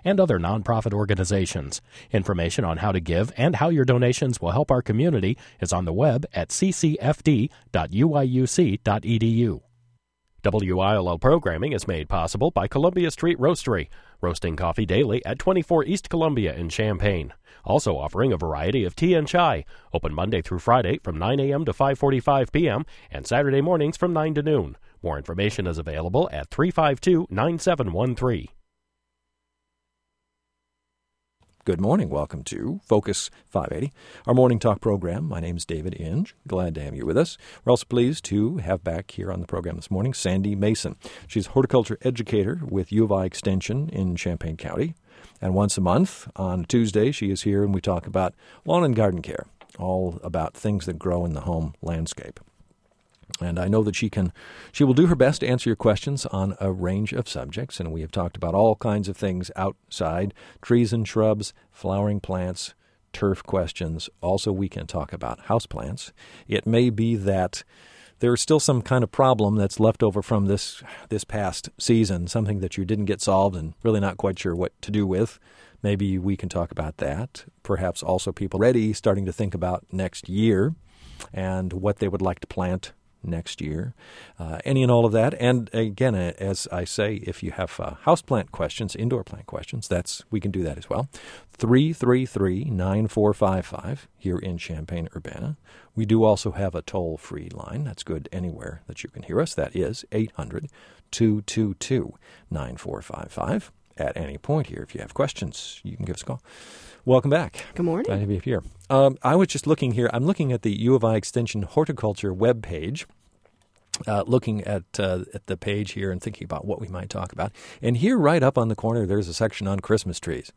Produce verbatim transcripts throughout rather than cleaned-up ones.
and other nonprofit organizations. Information on how to give and how your donations will help our community is on the web at c c f d dot u i u c dot e d u. W I L L programming is made possible by Columbia Street Roastery, roasting coffee daily at twenty-four East Columbia in Champaign. Also offering a variety of tea and chai, open Monday through Friday from nine a.m. to five forty-five p.m. and Saturday mornings from nine to noon. More information is available at three five two, nine seven one three. Good morning. Welcome to Focus five eighty, our morning talk program. My name is David Inge. Glad to have you with us. We're also pleased to have back here on the program this morning Sandy Mason. She's a horticulture educator with U of I Extension in Champaign County. And once a month on Tuesday, she is here and we talk about lawn and garden care, all about things that grow in the home landscape. And I know that she can, she will do her best to answer your questions on a range of subjects. And we have talked about all kinds of things outside, trees and shrubs, flowering plants, turf questions. Also, we can talk about houseplants. It may be that there is still some kind of problem that's left over from this this past season, something that you didn't get solved and really not quite sure what to do with. Maybe we can talk about that. Perhaps also people already starting to think about next year and what they would like to plant next year, uh, any and all of that. And again, as I say, if you have uh, houseplant questions, indoor plant questions, that's we can do that as well. three three three, nine four five five here in Champaign-Urbana. We do also have a toll-free line. That's good anywhere that you can hear us. That is eight hundred, two two two, nine four five five. At any point here, if you have questions, you can give us a call. Welcome back. Good morning. Glad to have you here. Um, I was just looking here. I'm looking at the U of I Extension Horticulture webpage, uh, looking at uh, at the page here and thinking about what we might talk about. And here, right up on the corner, there's a section on Christmas trees.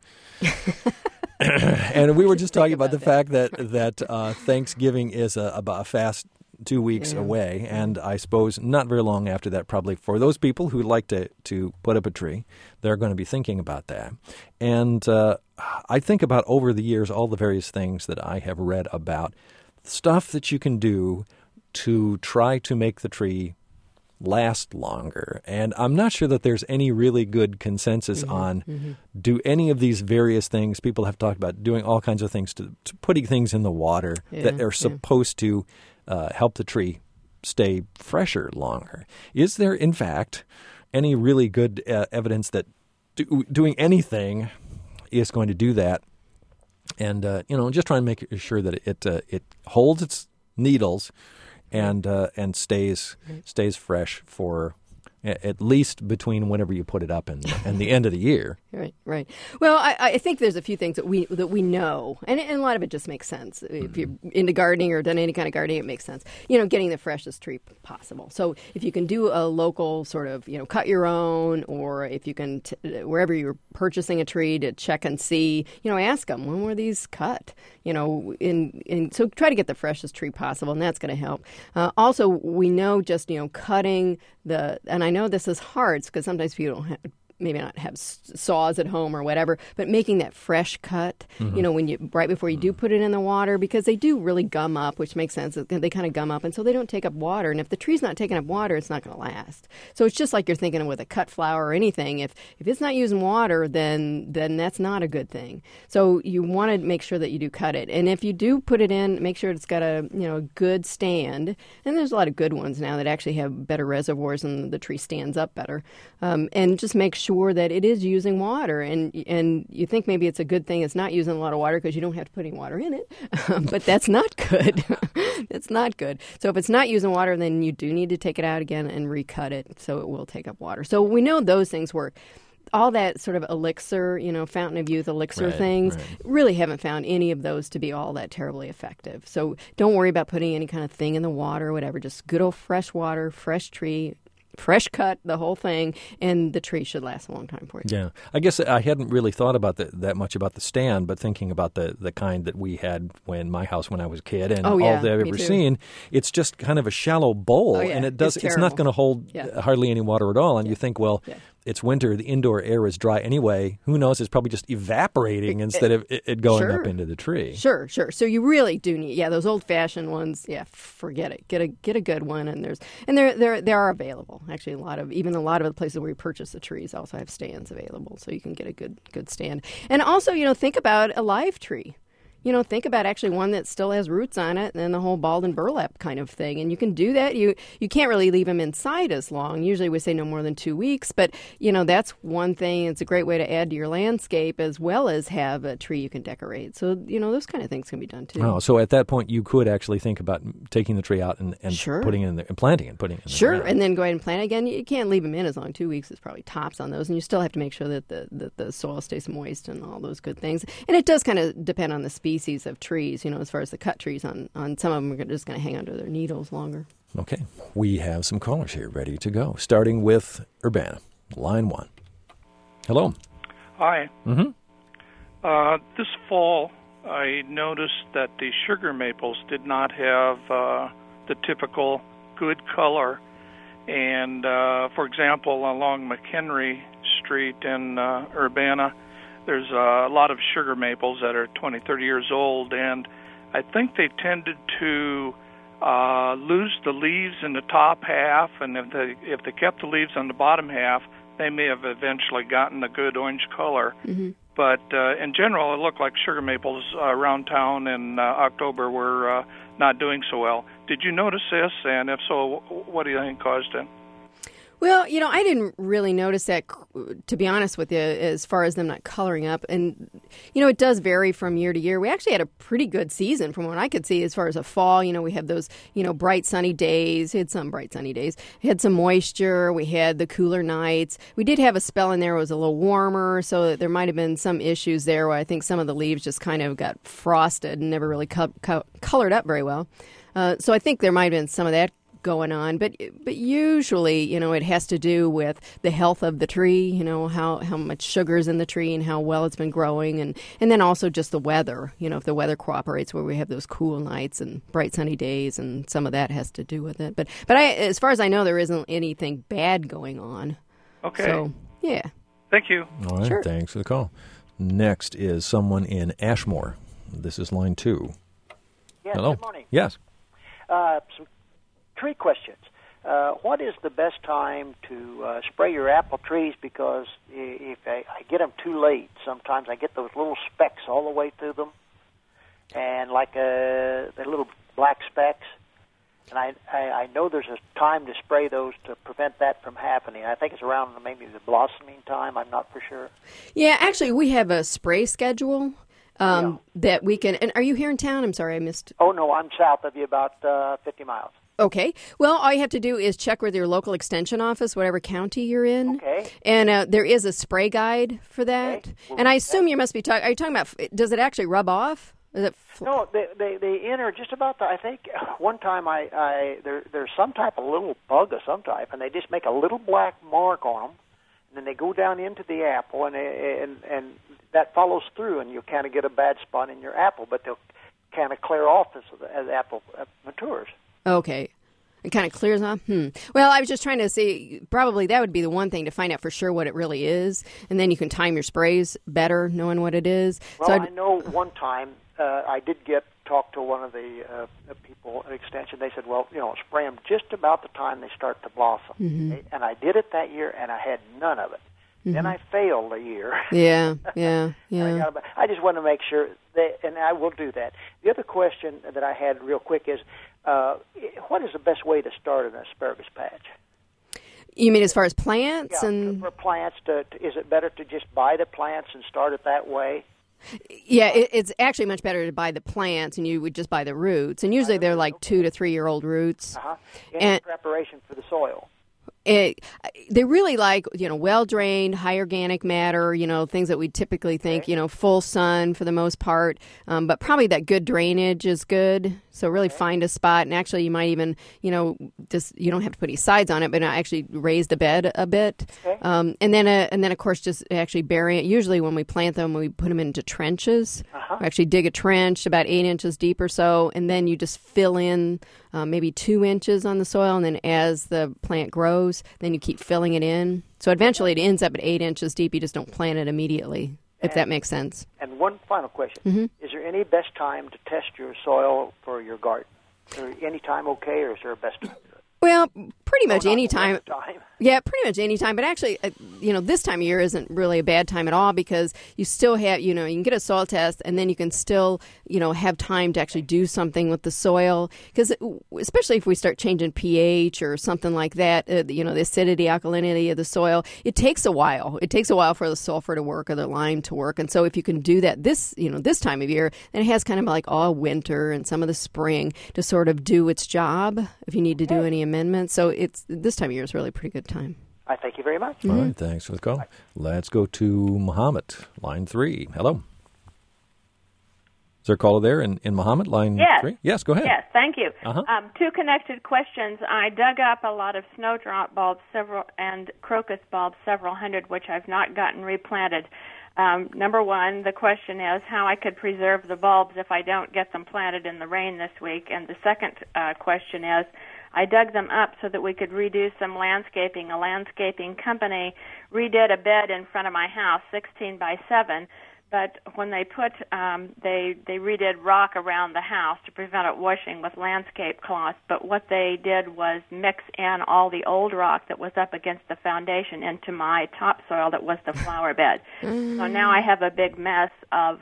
And we were just talking about, about the fact that that uh, Thanksgiving is a, about a fast two weeks yeah. away, and I suppose not very long after that, probably for those people who like to, to put up a tree, they're going to be thinking about that. And uh, I think about over the years all the various things that I have read about stuff that you can do to try to make the tree last longer. And I'm not sure that there's any really good consensus mm-hmm, on mm-hmm. do any of these various things. People have talked about doing all kinds of things to, to putting things in the water yeah, that are supposed yeah. to Uh, help the tree stay fresher longer. Is there, in fact, any really good uh, evidence that do, doing anything is going to do that? And, uh, you know, just trying to make sure that it uh, it holds its needles and uh, and stays stays fresh for at least between whenever you put it up and, and the end of the year. Right, right. Well, I, I think there's a few things that we that we know, and, and a lot of it just makes sense. Mm-hmm. If you're into gardening or done any kind of gardening, it makes sense. You know, getting the freshest tree possible. So if you can do a local sort of, you know, cut your own, or if you can, t- wherever you're purchasing a tree to check and see, you know, ask them, when were these cut? You know, in, in so try to get the freshest tree possible, and that's going to help. Uh, also, we know just, you know, cutting the, and I know this is hard because sometimes people don't have, maybe not have saws at home or whatever, but making that fresh cut, mm-hmm. you know, when you right before you do put it in the water, because they do really gum up, which makes sense. They kind of gum up, and so they don't take up water. And if the tree's not taking up water, it's not going to last. So it's just like you're thinking with a cut flower or anything. If if it's not using water, then then that's not a good thing. So you want to make sure that you do cut it. And if you do put it in, make sure it's got a you know good stand. And there's a lot of good ones now that actually have better reservoirs and the tree stands up better. Um, and just make sure Sure that it is using water, and and you think maybe it's a good thing it's not using a lot of water because you don't have to put any water in it, but that's not good. That's not good. So if it's not using water, then you do need to take it out again and recut it so it will take up water. So we know those things work. All that sort of elixir, you know, fountain of youth elixir right, things, right. really haven't found any of those to be all that terribly effective. So don't worry about putting any kind of thing in the water or whatever. Just good old fresh water, fresh tree, fresh cut, the whole thing, and the tree should last a long time for you. Yeah. I guess I hadn't really thought about the, that much about the stand, but thinking about the, the kind that we had when my house when I was a kid and oh, yeah, all that I've ever too. seen, it's just kind of a shallow bowl, oh, yeah. and it does it's, it's not going to hold yeah. hardly any water at all. And yeah. you think, well, yeah. it's winter, the indoor air is dry anyway. Who knows? It's probably just evaporating instead of it, it going sure. up into the tree. Sure, sure. So you really do need, yeah, those old-fashioned ones. Yeah, forget it. Get a get a good one, and there's and they're they're they are available. Actually, a lot of even a lot of the places where we purchase the trees also have stands available, so you can get a good good stand. And also, you know, think about a live tree. You know, think about actually one that still has roots on it, and then the whole balled and burlap kind of thing. And you can do that. You you can't really leave them inside as long. Usually we say no more than two weeks. But, you know, that's one thing. It's a great way to add to your landscape as well as have a tree you can decorate. So, you know, those kind of things can be done too. Oh, so at that point you could actually think about taking the tree out and, and sure. putting it in there, and planting it, putting it in Sure, the and then go ahead and plant it again. You can't leave them in as long. Two weeks is probably tops on those. And you still have to make sure that the, that the soil stays moist and all those good things. And it does kind of depend on the species of trees. You know, as far as the cut trees, on, on some of them are just going to hang onto their needles longer. Okay. We have some callers here ready to go, starting with Urbana, line one. Hello. Hi. Mm-hmm. Uh, this fall, I noticed that the sugar maples did not have uh, the typical good color. And, uh, for example, along McHenry Street in uh, Urbana, there's a lot of sugar maples that are twenty, thirty years old, and I think they tended to uh, lose the leaves in the top half, and if they if they kept the leaves on the bottom half, they may have eventually gotten a good orange color. Mm-hmm. But uh, in general, it looked like sugar maples uh, around town in uh, October were uh, not doing so well. Did you notice this? And if so, what do you think caused it? Well, you know, I didn't really notice that, to be honest with you, as far as them not coloring up. And, you know, it does vary from year to year. We actually had a pretty good season from what I could see as far as a fall. You know, we had those, you know, bright sunny days. We had some bright sunny days. We had some moisture. We had the cooler nights. We did have a spell in there where it was a little warmer, so there might have been some issues there where I think some of the leaves just kind of got frosted and never really co- co- colored up very well. Uh, so I think there might have been some of that going on, but but usually, you know, it has to do with the health of the tree, you know, how, how much sugar's in the tree and how well it's been growing, and, and then also just the weather, you know, if the weather cooperates where we have those cool nights and bright sunny days, and some of that has to do with it. But but I, as far as I know, there isn't anything bad going on. Okay. So, yeah. Thank you. All right, sure. Thanks for the call. Next is someone in Ashmore. This is line two. Yes, Hello. good morning. Yes. Uh, some tree questions. Uh, what is the best time to uh, spray your apple trees? Because if I, I get them too late, sometimes I get those little specks all the way through them, and like uh, the little black specks. And I, I, I know there's a time to spray those to prevent that from happening. I think it's around maybe the blossoming time. I'm not for sure. Yeah, actually, we have a spray schedule um, Yeah. that we can. And are you here in town? I'm sorry, I missed. Oh, no, I'm south of you about uh, fifty miles. Okay. Well, all you have to do is check with your local extension office, whatever county you're in. Okay. And uh, there is a spray guide for that. Okay. Well, and I assume you must be talking. Are you talking about? Does it actually rub off? Is it? Fl- No, they, they they enter just about the. I think one time I, I there there's some type of little bug of some type, and they just make a little black mark on them, and then they go down into the apple, and and and that follows through, and you kind of get a bad spot in your apple, but they'll kind of clear off as as the apple matures. Okay. It kind of clears off? Hmm. Well, I was just trying to see, probably that would be the one thing to find out for sure what it really is, and then you can time your sprays better knowing what it is. Well, so I know one time uh, I did get talk to one of the uh, people at Extension. They said, well, you know, spray them just about the time they start to blossom. Mm-hmm. And I did it that year, and I had none of it. Mm-hmm. Then I failed a year. Yeah, yeah, yeah. I, got, I just want to make sure that, and I will do that. The other question that I had real quick is, uh, what is the best way to start an asparagus patch? You mean as far as plants? Yeah, and for plants, to, to, is it better to just buy the plants and start it that way? Yeah, it, it's actually much better to buy the plants, and you would just buy the roots. And usually they're like two to three year old roots. Uh-huh. In And preparation for the soil. It, they really like, you know, well-drained, high organic matter, you know, things that we typically think, Okay. you know, full sun for the most part. Um, but probably that good drainage is good. So really Okay. find a spot. And actually you might even, you know, just, you don't have to put any sides on it, but actually raise the bed a bit. Okay. Um, and then, uh, and then of course, just actually bury it. Usually when we plant them, we put them into trenches. Uh-huh. We actually dig a trench about eight inches deep or so. And then you just fill in uh, maybe two inches on the soil. And then as the plant grows, then you keep filling it in. So eventually it ends up at eight inches deep. You just don't plant it immediately, if and, that makes sense. And one final question. Mm-hmm. Is there any best time to test your soil for your garden? Is any time okay, or is there a best time? Well, pretty much oh, any time. time. Yeah, pretty much any time. But actually, uh, you know, this time of year isn't really a bad time at all because you still have, you know, you can get a soil test and then you can still, you know, have time to actually do something with the soil. Because especially if we start changing pH or something like that, uh, you know, the acidity, alkalinity of the soil, it takes a while. It takes a while for the sulfur to work or the lime to work. And so if you can do that this, you know, this time of year, then it has kind of like all winter and some of the spring to sort of do its job if you need to do any amendments. So it's this time of year is really a pretty good time. I thank you very much. Mm-hmm. All right, thanks for the call. Let's go to Muhammad, line three. Hello. Is there a caller there in, in Muhammad, line yes. three? Yes, go ahead. Yes, thank you. Uh-huh. Um, two connected questions. I dug up a lot of snowdrop bulbs several and crocus bulbs, several hundred, which I've not gotten replanted. Um, number one, the question is how I could preserve the bulbs if I don't get them planted in the rain this week. And the second uh, question is, I dug them up so that we could redo some landscaping. A landscaping company redid a bed in front of my house, sixteen by seven, but when they put, um, they, they redid rock around the house to prevent it washing with landscape cloth, but what they did was mix in all the old rock that was up against the foundation into my topsoil that was the flower bed. Mm. So now I have a big mess of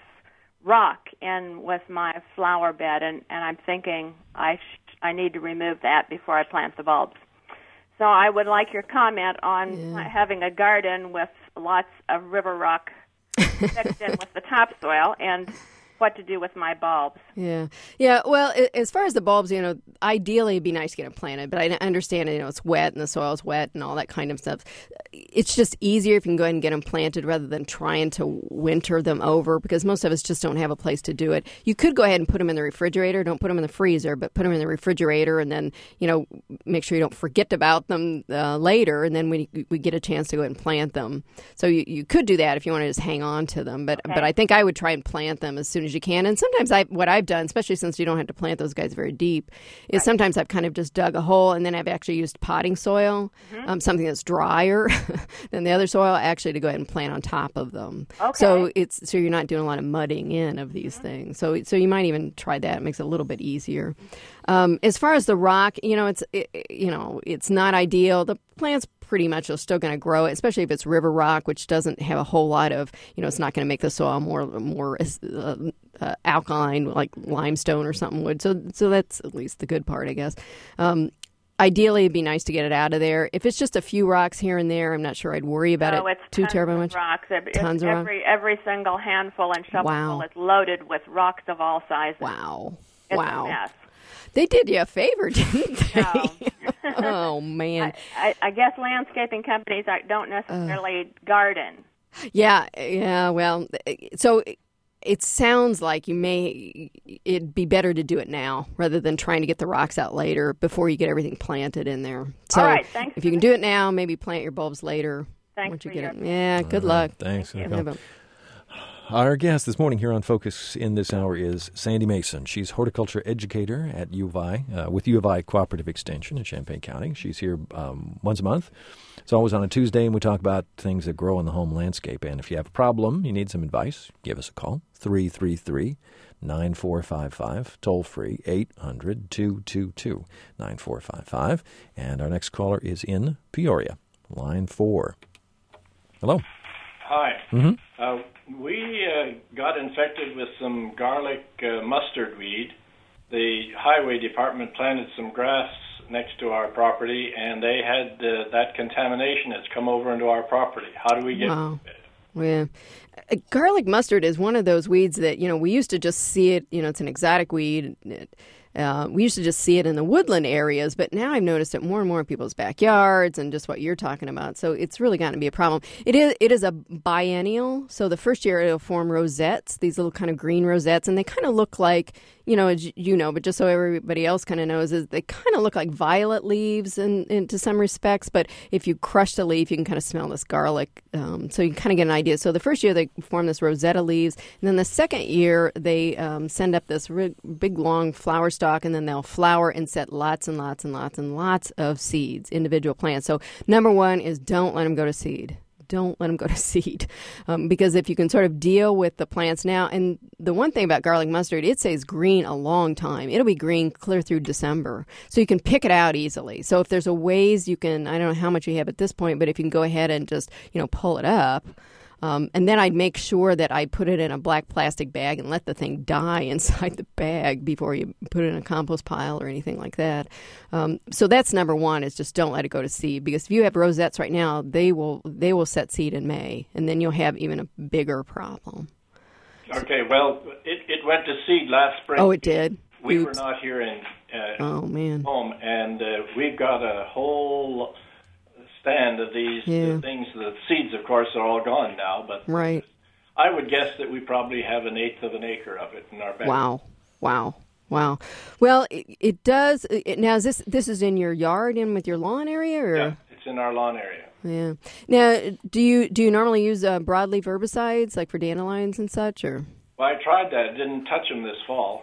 rock in with my flower bed, and, and I'm thinking I sh- I need to remove that before I plant the bulbs. So I would like your comment on yeah. having a garden with lots of river rock mixed in with the topsoil and what to do with my bulbs. Yeah. Yeah, well, as far as the bulbs, you know, ideally it'd be nice to get them planted, but I understand, you know, it's wet and the soil's wet and all that kind of stuff. It's just easier if you can go ahead and get them planted rather than trying to winter them over because most of us just don't have a place to do it. You could go ahead and put them in the refrigerator. Don't put them in the freezer, but put them in the refrigerator and then, you know, make sure you don't forget about them uh, later, and then we we get a chance to go ahead and plant them. So you, you could do that if you want to just hang on to them, but, okay. but I think I would try and plant them as soon as you can. And sometimes I, what I've done, especially since you don't have to plant those guys very deep, is right. sometimes I've kind of just dug a hole and then I've actually used potting soil, mm-hmm. um, something that's drier than the other soil, actually to go ahead and plant on top of them. Okay. So it's so you're not doing a lot of mudding in of these mm-hmm. things. So so you might even try that. It makes it a little bit easier. Um, as far as the rock, you know, it's it, you know it's not ideal. The plants pretty much are still going to grow, especially if it's river rock, which doesn't have a whole lot of, you know, it's not going to make the soil more more uh, uh, alkaline like limestone or something would. So so that's at least the good part, I guess. Um, Ideally, it'd be nice to get it out of there. If it's just a few rocks here and there, I'm not sure I'd worry about no, it it's too tons terribly of much. Rocks. It's tons of every, rocks. Every single handful and shovelful wow. is loaded with rocks of all sizes. Wow. It's wow. a mess. They did you a favor, didn't they? No. Oh, man. I, I, I guess landscaping companies don't necessarily uh, garden. Yeah, yeah, well, so it sounds like you may, it'd be better to do it now rather than trying to get the rocks out later before you get everything planted in there. So all right, thanks. If you can do it now, maybe plant your bulbs later. Thanks once you for get your it. Yeah, good all luck. Right, thanks. Thank Our guest this morning here on Focus in this hour is Sandy Mason. She's horticulture educator at U of I, uh, with U of I Cooperative Extension in Champaign County. She's here um, once a month. It's always on a Tuesday, and we talk about things that grow in the home landscape. And if you have a problem, you need some advice, give us a call, three three three, nine four five five, toll free, eight hundred, two two two, nine four five five. And our next caller is in Peoria, line four. Hello. Hi. Mm-hmm. Uh, we uh, got infected with some garlic uh, mustard weed. The highway department planted some grass next to our property, and they had uh, that contamination that's come over into our property. How do we get wow. it? Yeah. Uh, garlic mustard is one of those weeds that, you know, we used to just see it, you know, it's an exotic weed. It, Uh, we used to just see it in the woodland areas, but now I've noticed it more and more in people's backyards and just what you're talking about. So it's really gotten to be a problem. It is it is a biennial. So the first year it'll form rosettes, these little kind of green rosettes, and they kind of look like, you know, as you know, but just so everybody else kind of knows, is they kind of look like violet leaves in, in to some respects. But if you crush the leaf, you can kind of smell this garlic. Um, so you kind of get an idea. So the first year they form this rosetta leaves, and then the second year they um, send up this ri- big long flower stalk stalk, and then they'll flower and set lots and lots and lots and lots of seeds, individual plants. So number one is don't let them go to seed. Don't let them go to seed. Um, because if you can sort of deal with the plants now, and the one thing about garlic mustard, it stays green a long time. It'll be green clear through December. So you can pick it out easily. So if there's a ways you can, I don't know how much you have at this point, but if you can go ahead and just, you know, pull it up. Um, and then I'd make sure that I put it in a black plastic bag and let the thing die inside the bag before you put it in a compost pile or anything like that. Um, so that's number one, is just don't let it go to seed. Because if you have rosettes right now, they will they will set seed in May, and then you'll have even a bigger problem. Okay, well, it, it went to seed last spring. Oh, it did? We Oops. were not here in uh, oh, man. home, and uh, we've got a whole stand of these Yeah. uh, things. The seeds, of course, are all gone now, but Right. I would guess that we probably have an eighth of an acre of it in our backyard. Wow. Wow. Wow. Well, it, it does. It, now, is this this is in your yard, in with your lawn area? Or? Yeah, it's in our lawn area. Yeah. Now, do you do you normally use uh, broadleaf herbicides, like for dandelions and such, or? Well, I tried that. Didn't touch them this fall.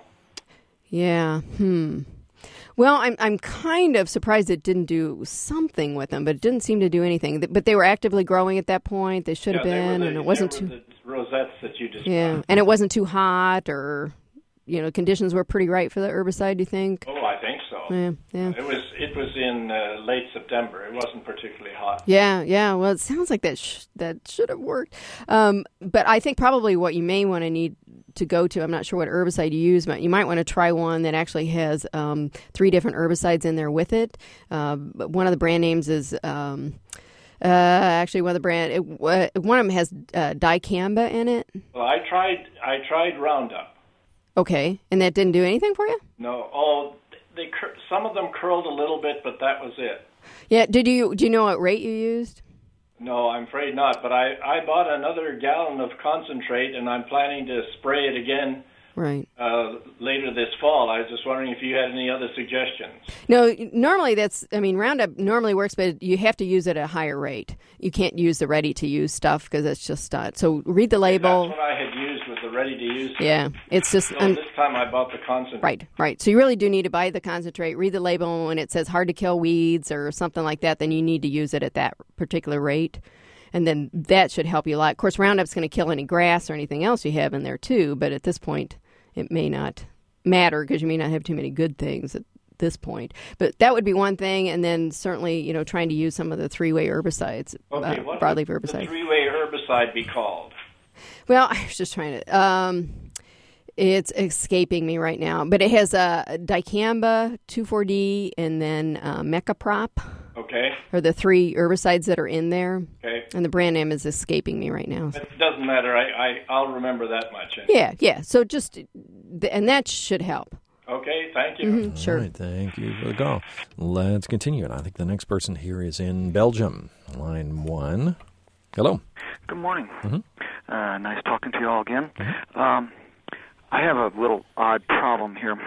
Yeah. Hmm. Well, I'm I'm kind of surprised it didn't do something with them, but it didn't seem to do anything. But they were actively growing at that point. They should Yeah, have they were been, the, and it wasn't they were too. the rosettes that you described. Yeah, and it wasn't too hot, or you know, conditions were pretty right for the herbicide. Do you think? Oh, I think so. Yeah. Yeah. It was it was in uh, late September. It wasn't particularly hot. Yeah, yeah. Well, it sounds like that sh- that should have worked. Um, but I think probably what you may want to need to go to, I'm not sure what herbicide you use, but you might want to try one that actually has um, three different herbicides in there with it. Uh, but one of the brand names is um, uh, actually one of the brand. It, uh, one of them has uh, dicamba in it. Well, I tried I tried Roundup. Okay, and that didn't do anything for you? No, oh, they cur- some of them curled a little bit, but that was it. Yeah. Did you? Do you know what rate you used? No, I'm afraid not. But I, I bought another gallon of concentrate, and I'm planning to spray it again Right. uh, later this fall. I was just wondering if you had any other suggestions. No, normally that's, I mean, Roundup normally works, but you have to use it at a higher rate. You can't use the ready-to-use stuff because it's just not. So read the label. That's what I had used, was the ready-to-use. Yeah, it's just... So un- this time I bought the concentrate. Right, right. So you really do need to buy the concentrate, read the label, and when it says hard to kill weeds or something like that, then you need to use it at that particular rate. And then that should help you a lot. Of course, Roundup's going to kill any grass or anything else you have in there, too. But at this point, it may not matter because you may not have too many good things at this point. But that would be one thing. And then certainly, you know, trying to use some of the three-way herbicides, Okay, uh, what broadleaf would the herbicides. three-way herbicide be called? Well, I was just trying to... Um, it's escaping me right now. But it has uh, dicamba, two four D, and then uh, mecaprop. Okay. Are the three herbicides that are in there. Okay. And the brand name is escaping me right now. It doesn't matter. I, I, I'll remember that much. Anyway. Yeah, yeah. So just, and that should help. Okay, thank you. Mm-hmm, sure. All right, thank you for the call. Let's continue. And I think the next person here is in Belgium, line one. Hello. Good morning. Mm-hmm. Uh, nice talking to you all again. Mm-hmm. Um, I have a little odd problem here.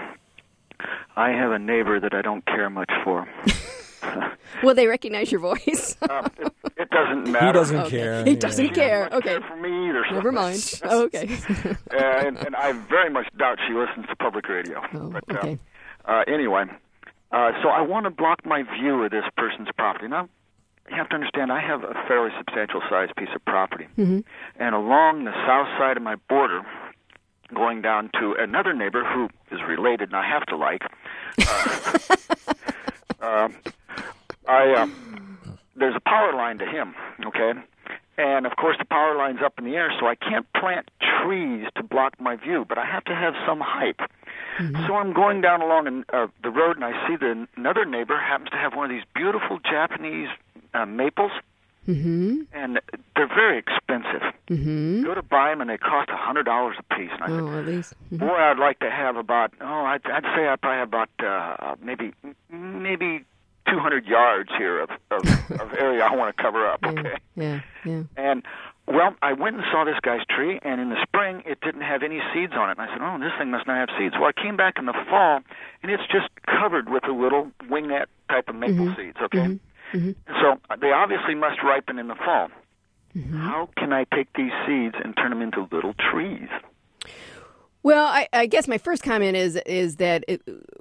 I have a neighbor that I don't care much for. Will they recognize your voice? uh, it, it doesn't matter. He doesn't Okay. care. He Yeah. doesn't She care. doesn't Okay. care for me either. Never mind. Oh, okay. uh, and, and I very much doubt she listens to public radio. Oh, but, okay. Uh, uh, anyway, uh, so I want to block my view of this person's property. Now, you have to understand, I have a fairly substantial sized piece of property. Mm-hmm. And along the south side of my border, going down to another neighbor who is related and I have to like, uh, uh, I uh, there's a power line to him, okay? And, of course, the power line's up in the air, so I can't plant trees to block my view, but I have to have some height. Mm-hmm. So I'm going down along an, uh, the road, and I see that another neighbor happens to have one of these beautiful Japanese uh, maples, Mm-hmm. and they're very expensive. Mm-hmm. Go to buy them, and they cost one hundred dollars a piece. And I Oh, said, at least. Mm-hmm. boy, I'd like to have about, oh, I'd, I'd say I probably have about uh, maybe maybe two hundred yards here of, of, of area I want to cover up, okay? Yeah, yeah. And, well, I went and saw this guy's tree, and in the spring, it didn't have any seeds on it. And I said, oh, this thing must not have seeds. Well, I came back in the fall, and it's just covered with a little winglet type of maple Mm-hmm. seeds, okay? Mm-hmm. Mm-hmm. So they obviously must ripen in the fall. Mm-hmm. How can I take these seeds and turn them into little trees? Well, I, I guess my first comment is is that it,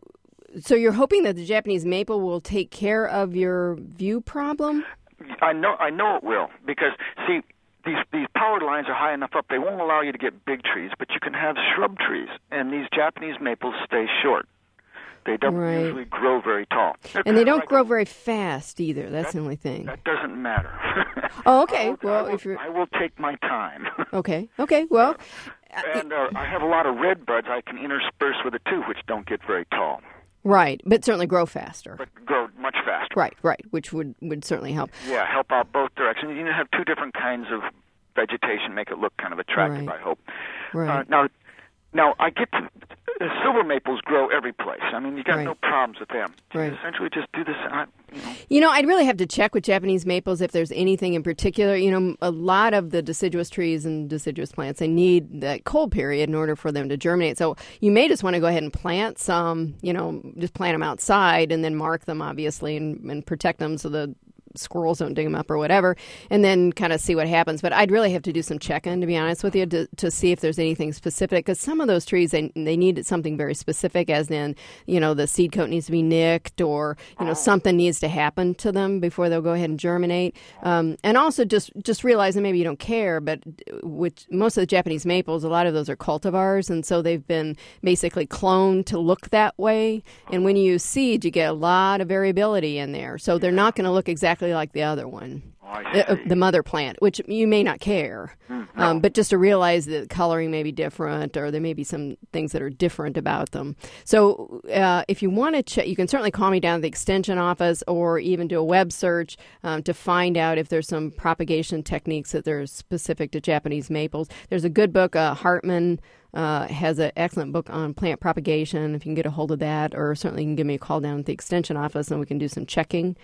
so you're hoping that the Japanese maple will take care of your view problem? I know, I know it will, because see, these these power lines are high enough up. They won't allow you to get big trees, but you can have shrub trees, and these Japanese maples stay short. They don't right. usually grow very tall. They're and they don't like grow a, very fast either. That's that, the only thing. That doesn't matter. Oh, okay. I will, well, I will, if you're, I will take my time. okay. Okay. Well, and uh, I have a lot of red buds I can intersperse with it too, which don't get very tall. Right, but certainly grow faster. But grow much faster. Right, right, which would, would certainly help. Yeah, help out both directions. You have two different kinds of vegetation, make it look kind of attractive, right. I hope. Right. Uh, now, now I get to, uh, silver maples grow every place. I mean, you got right. no problems with them. You right. essentially just do this. Uh, you know. You know, I'd really have to check with Japanese maples if there's anything in particular. You know, a lot of the deciduous trees and deciduous plants, they need that cold period in order for them to germinate. So you may just want to go ahead and plant some, you know, just plant them outside and then mark them, obviously, and, and protect them so the squirrels don't dig them up or whatever, and then kind of see what happens. But I'd really have to do some checking, to be honest with you, to, to see if there's anything specific, because some of those trees, they, they need something very specific, as in, you know, the seed coat needs to be nicked, or, you know, something needs to happen to them before they'll go ahead and germinate. Um, and also just, just realizing maybe you don't care, but with most of the Japanese maples, a lot of those are cultivars, and so they've been basically cloned to look that way. And when you use seed, you get a lot of variability in there. So they're not going to look exactly like the other one, oh, the, the mother plant, which you may not care, mm, no. um, but just to realize that coloring may be different, or there may be some things that are different about them. So uh, if you want to check, you can certainly call me down at the extension office, or even do a web search um, to find out if there's some propagation techniques that are specific to Japanese maples. There's a good book, uh, Hartman Uh, has an excellent book on plant propagation, if you can get a hold of that, or certainly you can give me a call down at the extension office and we can do some checking.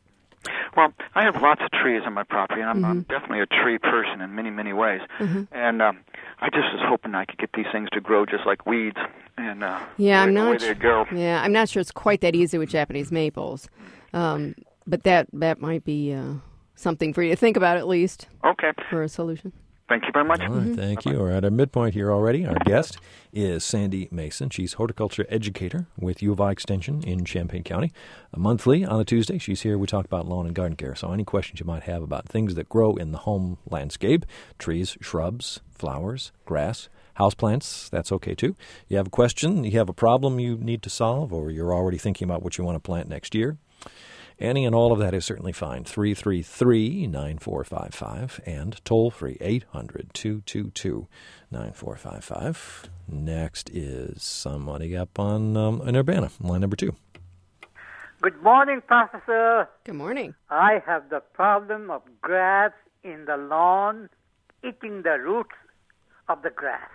Well, I have lots of trees on my property, and I'm, mm-hmm. I'm definitely a tree person in many, many ways. Mm-hmm. And um, I just was hoping I could get these things to grow just like weeds, and uh, yeah, I'm the not way they go. Yeah, I'm not sure it's quite that easy with Japanese maples, um, but that that might be uh, something for you to think about, at least. Okay. For a solution. Thank you very much. All right, mm-hmm. Thank you. We're at our midpoint here already. Our guest is Sandy Mason. She's horticulture educator with U of I Extension in Champaign County. A monthly on a Tuesday, she's here. We talk about lawn and garden care. So any questions you might have about things that grow in the home landscape, trees, shrubs, flowers, grass, houseplants, that's okay too. You have a question, you have a problem you need to solve, or you're already thinking about what you want to plant next year, any and all of that is certainly fine. three three three, nine four five five and toll-free eight hundred, two two two, nine four five five. Next is somebody up on um, in Urbana, line number two. Good morning, Professor. Good morning. I have the problem of grass in the lawn eating the roots of the grass.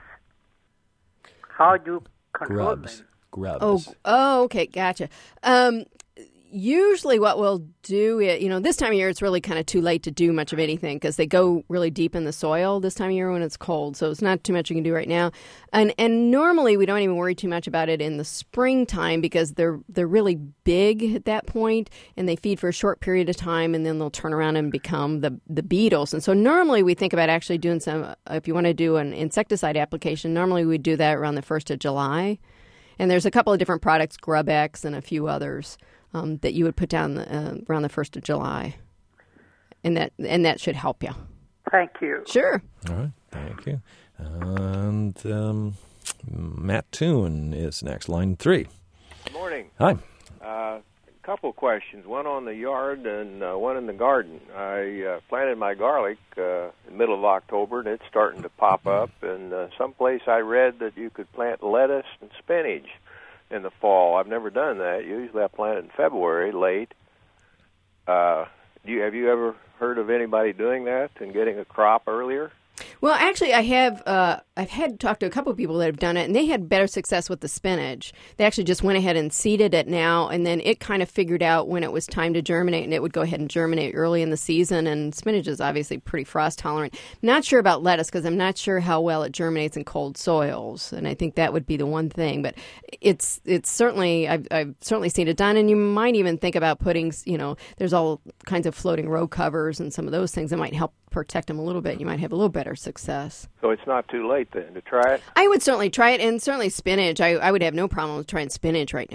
How do you control Grubs. them? Grubs. Oh, oh, okay, gotcha. Um, usually what we'll do, is, you know, this time of year it's really kind of too late to do much of anything because they go really deep in the soil this time of year when it's cold. So it's not too much you can do right now. And and normally we don't even worry too much about it in the springtime because they're they're really big at that point and they feed for a short period of time and then they'll turn around and become the, the beetles. And so normally we think about actually doing some, if you want to do an insecticide application, normally we do that around the first of July. And there's a couple of different products, GrubX and a few others. Um, that you would put down the, uh, around the first of July, and that and that should help you. Thank you. Sure. All right, thank you. And um, Matt Toon is next, line three. Good morning. Hi. Uh, a couple questions, one on the yard and uh, one in the garden. I uh, planted my garlic uh, in the middle of October, and it's starting to pop up. And uh, someplace I read that you could plant lettuce and spinach in the fall. I've never done that. Usually I plant it in February, late. Uh, do you, have you ever heard of anybody doing that and getting a crop earlier? Well, actually, I have. Uh, I've had talked to a couple of people that have done it, and they had better success with the spinach. They actually just went ahead and seeded it now, and then it kind of figured out when it was time to germinate, and it would go ahead and germinate early in the season. And spinach is obviously pretty frost tolerant. Not sure about lettuce because I'm not sure how well it germinates in cold soils, and I think that would be the one thing. But it's it's certainly I've I've certainly seen it done, and you might even think about putting, you know, there's all kinds of floating row covers and some of those things that might help protect them a little bit. You might have a little better success. So it's not too late then to try it? I would certainly try it, and certainly spinach. I, I would have no problem with trying spinach right now.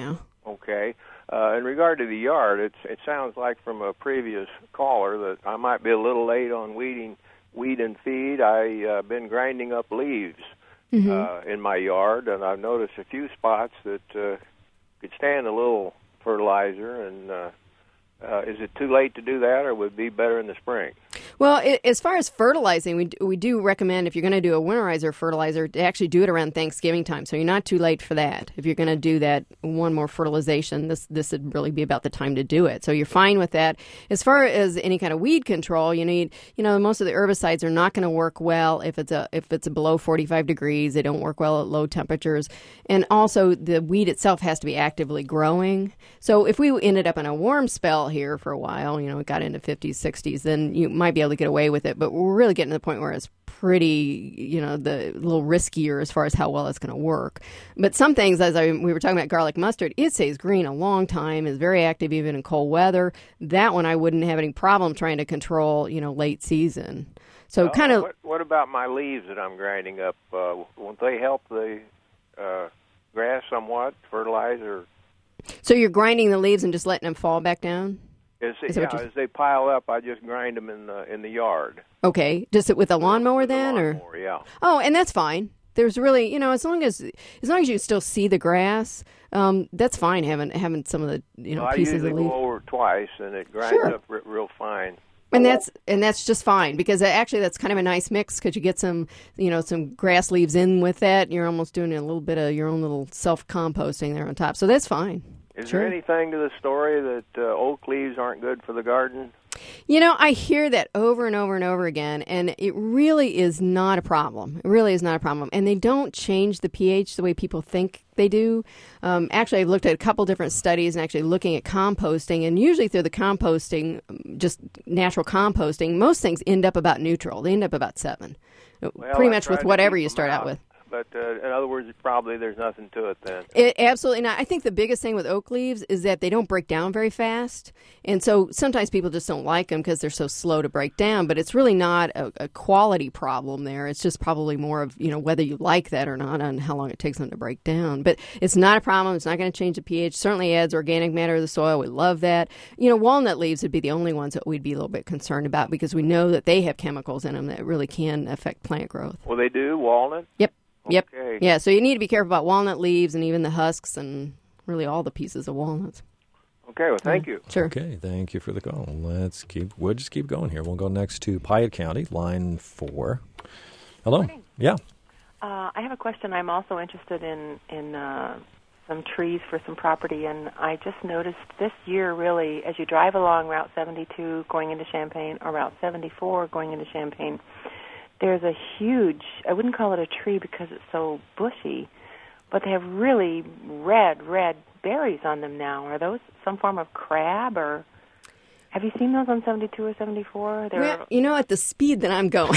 Okay. Uh, in regard to the yard, it's, it sounds like from a previous caller that I might be a little late on weeding, weed and feed. I've uh, been grinding up leaves mm-hmm. uh, in my yard, and I've noticed a few spots that uh, could stand a little fertilizer. And uh, uh, is it too late to do that, or would it be better in the spring? Well, it, as far as fertilizing, we, we do recommend if you're going to do a winterizer fertilizer to actually do it around Thanksgiving time. So you're not too late for that. If you're going to do that one more fertilization, this this would really be about the time to do it. So you're fine with that. As far as any kind of weed control, you need, you know, most of the herbicides are not going to work well if it's a if it's a below forty-five degrees. They don't work well at low temperatures. And also the weed itself has to be actively growing. So if we ended up in a warm spell here for a while, you know, it got into fifties, sixties, then you might be able to get away with it, but we're really getting to the point where it's pretty, you know, the a little riskier as far as how well it's going to work. But some things, as I we were talking about garlic mustard, it stays green a long time, is very active even in cold weather. That one I wouldn't have any problem trying to control, you know, late season. So uh, kind of. What, what about my leaves that I'm grinding up? Uh, won't they help the uh, grass somewhat, fertilizer? So you're grinding the leaves and just letting them fall back down? As, yeah, as they pile up, I just grind them in the in the yard. Okay, just it with a lawnmower with then, a lawnmower, or yeah. Oh, and that's fine. There's really, you know, as long as as long as you still see the grass, um, that's fine. Having having some of the you know well, pieces I usually of leaf. go over it twice, and it grinds Sure. up r- real fine. And that's and that's just fine because actually that's kind of a nice mix because you get some you know some grass leaves in with that. You're almost doing a little bit of your own little self composting there on top, so that's fine. Is Sure. there anything to the story that uh, oak leaves aren't good for the garden? You know, I hear that over and over and over again, and it really is not a problem. It really is not a problem. And they don't change the pH the way people think they do. Um, actually, I've looked at a couple different studies and actually looking at composting, and usually through the composting, just natural composting, most things end up about neutral. They end up about seven, Well, pretty I much tried with to whatever keep you them start out out. with. But uh, in other words, probably there's nothing to it then. It, absolutely not. I think the biggest thing with oak leaves is that they don't break down very fast. And so sometimes people just don't like them because they're so slow to break down. But it's really not a, a quality problem there. It's just probably more of, you know, whether you like that or not and how long it takes them to break down. But it's not a problem. It's not going to change the pH. Certainly adds organic matter to the soil. We love that. You know, walnut leaves would be the only ones that we'd be a little bit concerned about because we know that they have chemicals in them that really can affect plant growth. Well, they do, walnut? Yep. Yep. Okay. Yeah, so you need to be careful about walnut leaves and even the husks and really all the pieces of walnuts. Okay, well, thank you. Sure. Okay, thank you for the call. Let's keep, we'll just keep going here. We'll go next to Piatt County, line four. Hello. Morning. Yeah. Uh, I have a question. I'm also interested in, in uh, some trees for some property, and I just noticed this year, really, as you drive along Route seventy-two going into Champaign or Route seventy-four going into Champaign, there's a huge, I wouldn't call it a tree because it's so bushy, but they have really red, red berries on them now. Are those some form of crab, or have you seen those on seventy-two or seventy-four? They're... Well, you know, at the speed that I'm going,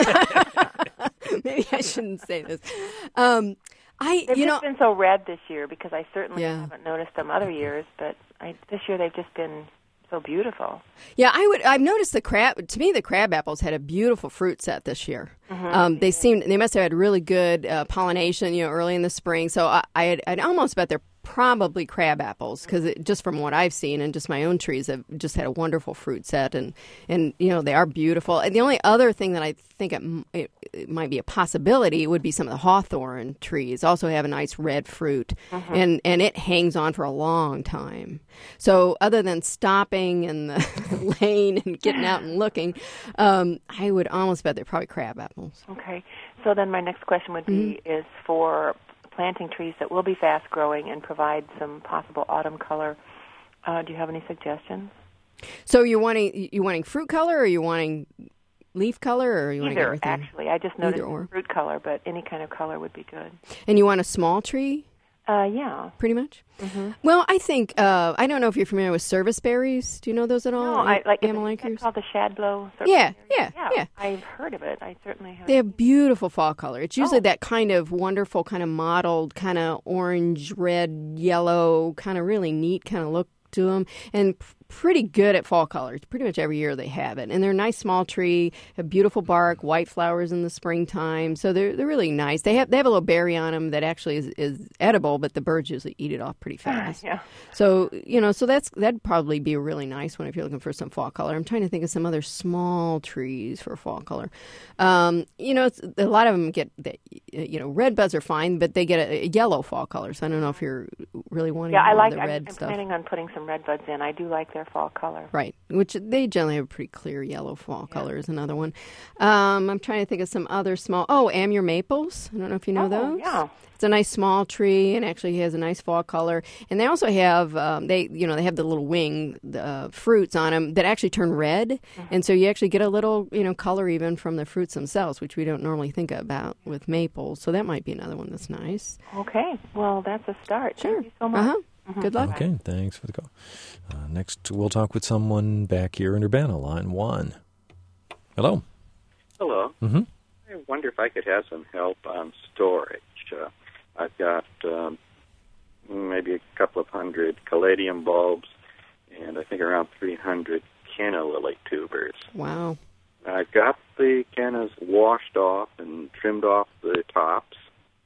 maybe I shouldn't say this. Um, I, they've you just know, been so red this year because I certainly Yeah. haven't noticed them other years, but I, this year they've just been so beautiful. Yeah, I would. I've noticed the crab. To me, the crab apples had a beautiful fruit set this year. Mm-hmm. Um, they seemed. They must have had really good uh, pollination, you know, early in the spring. So I, I had, I'd almost bet they're probably crab apples because just from what I've seen and just my own trees have just had a wonderful fruit set and and you know they are beautiful. And the only other thing that I think it, it, it might be a possibility would be some of the hawthorn trees also have a nice red fruit Mm-hmm. and and it hangs on for a long time. So other than stopping in the lane and getting out and looking, um, I would almost bet they're probably crab apples. Okay. So then my next question would be Mm-hmm. is for planting trees that will be fast growing and provide some possible autumn color. Uh, do you have any suggestions? So you're wanting you wanting fruit color or you wanting leaf color or you want Either, everything? actually. I just noticed Either or. fruit color, but any kind of color would be good. And you want a small tree? Uh, yeah. Pretty much? Mm-hmm. Well, I think, uh, I don't know if you're familiar with service berries. Do you know those at all? No, I like is it Amelanchiers? called the shadblow. Yeah, yeah, yeah, yeah. I've heard of it. I certainly have. They have beautiful fall color. It's usually Oh. that kind of wonderful, kind of mottled, kind of orange, red, yellow, kind of really neat kind of look to them. And p- pretty good at fall colors. Pretty much every year they have it. And they're a nice small tree, have beautiful bark, white flowers in the springtime. So they're they're really nice. They have they have a little berry on them that actually is, is edible, but the birds usually eat it off pretty fast. Yeah. So, you know, so that's that'd probably be a really nice one if you're looking for some fall color. I'm trying to think of some other small trees for fall color. Um, you know, it's, a lot of them get, the, you know, red buds are fine, but they get a, a yellow fall color. So I don't know if you're really wanting Yeah, I like. the I'm, red I'm stuff. planning on putting some red buds in. I do like their fall color. Right, which they generally have a pretty clear yellow fall yeah. color is another one. Um, I'm trying to think of some other small. Oh, Amur maples. I don't know if you know oh, those. Yeah. It's a nice small tree, and actually has a nice fall color. And they also have um, they you know they have the little wing uh, fruits on them that actually turn red, mm-hmm. and so you actually get a little you know color even from the fruits themselves, which we don't normally think about with maples. So that might be another one that's nice. Okay, well that's a start. Sure. Thank you so much. Uh-huh. Mm-hmm. Good luck. Okay, thanks for the call. Uh, next, we'll talk with someone back here in Urbana, line one. Hello. Hello. Mm-hmm. I wonder if I could have some help on storage. Uh, I've got um, maybe a couple of hundred caladium bulbs and I think around three hundred canna lily tubers. Wow. I've got the cannas washed off and trimmed off the tops.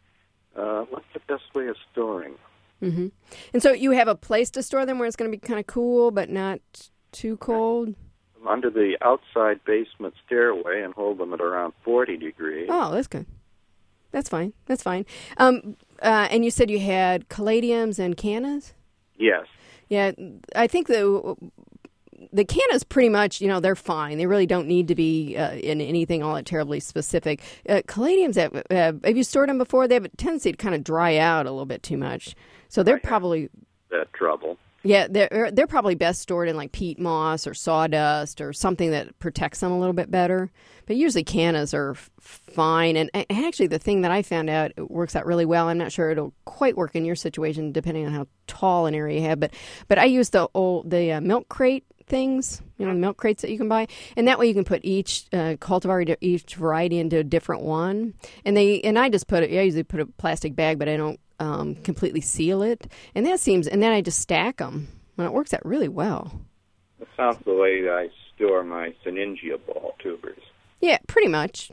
Uh, what's the best way of storing them? Mm-hmm. And so you have a place to store them where it's going to be kind of cool but not too cold? Under the outside basement stairway and hold them at around forty degrees. Oh, that's good. That's fine. That's fine. Um, uh, and you said you had caladiums and cannas? Yes. Yeah, I think the the cannas pretty much, you know, they're fine. They really don't need to be uh, in anything all that terribly specific. Uh, caladiums, have, uh, have you stored them before? They have a tendency to kind of dry out a little bit too much. So they're probably... That trouble. Yeah, they're they're probably best stored in like peat moss or sawdust or something that protects them a little bit better. But usually cannas are f- fine. And, and actually the thing that I found out it works out really well, I'm not sure it'll quite work in your situation depending on how tall an area you have, but but I use the old the uh, milk crate things, you know, the milk crates that you can buy, and that way you can put each uh, cultivar, each variety into a different one. And they and I just put it. I usually put a plastic bag, but I don't um, completely seal it. And that seems, and then I just stack them, and it works out really well. That sounds the way I store my Syningia ball tubers. Yeah, pretty much.